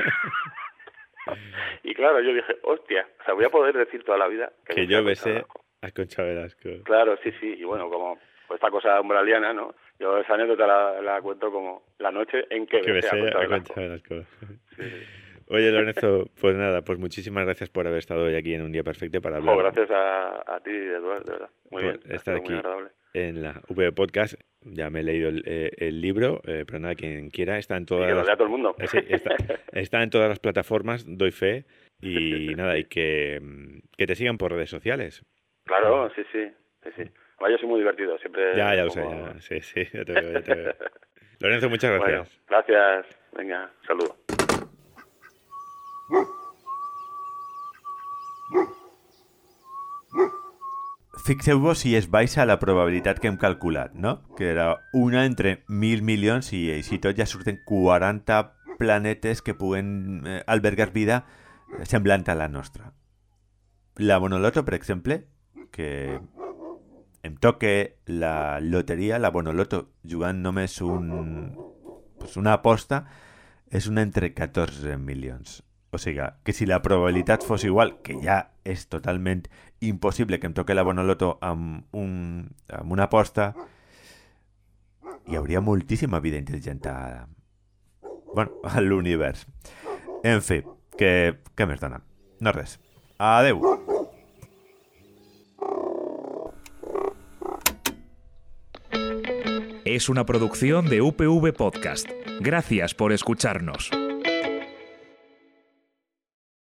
Y claro, yo dije, hostia, o sea, voy a poder decir toda la vida que, Que besé a yo Concha besé Velasco. a Concha Velasco. Claro, sí, sí. Y bueno, como pues, esta cosa umbraliana, ¿no? Yo esa anécdota la, la cuento como la noche en que Que besé, besé a Concha a Velasco. Concha Velasco. Sí, sí. Oye, Lorenzo, pues nada, pues muchísimas gracias por haber estado hoy aquí en Un Día Perfecto para hablar. Jo, gracias a, a ti, Eduardo, de verdad. Muy por bien, ha estar sido muy aquí agradable. en la V P Podcast. Ya me he leído el, eh, el libro, eh, pero nada, quien quiera, está en Y todas que lo las... lea todo el mundo. eh, sí, está, está en todas las plataformas, doy fe. Y nada, y que, mm, que te sigan por redes sociales. Claro, sí, sí, sí, sí. Además, yo soy muy divertido, siempre... Ya, ya lo sé, pongo- ya, sí, sí, ya te veo, ya te veo. Lorenzo, muchas gracias. Bueno, gracias. Venga, saludo. Fixeu-vos si es baixa la probabilitat que hem calculat, no? Que era una entre mil milions i així tot ja surten quaranta planetes que puguen eh, albergar vida semblant a la nostra. La Bonoloto, per exemple, que em toque la loteria, la Bonoloto, jugant només un, pues una aposta, és una entre catorze milions. O sigui, que si la probabilitat fos igual, que ja és totalment impossible que em toque la Bonoloto amb, un, amb una aposta, hi hauria moltíssima vida intel·ligent a, bueno, a l'univers. En fi, que, què més dona? No res. Adeu. Es una producción de U P V Podcast. Gracias por escucharnos.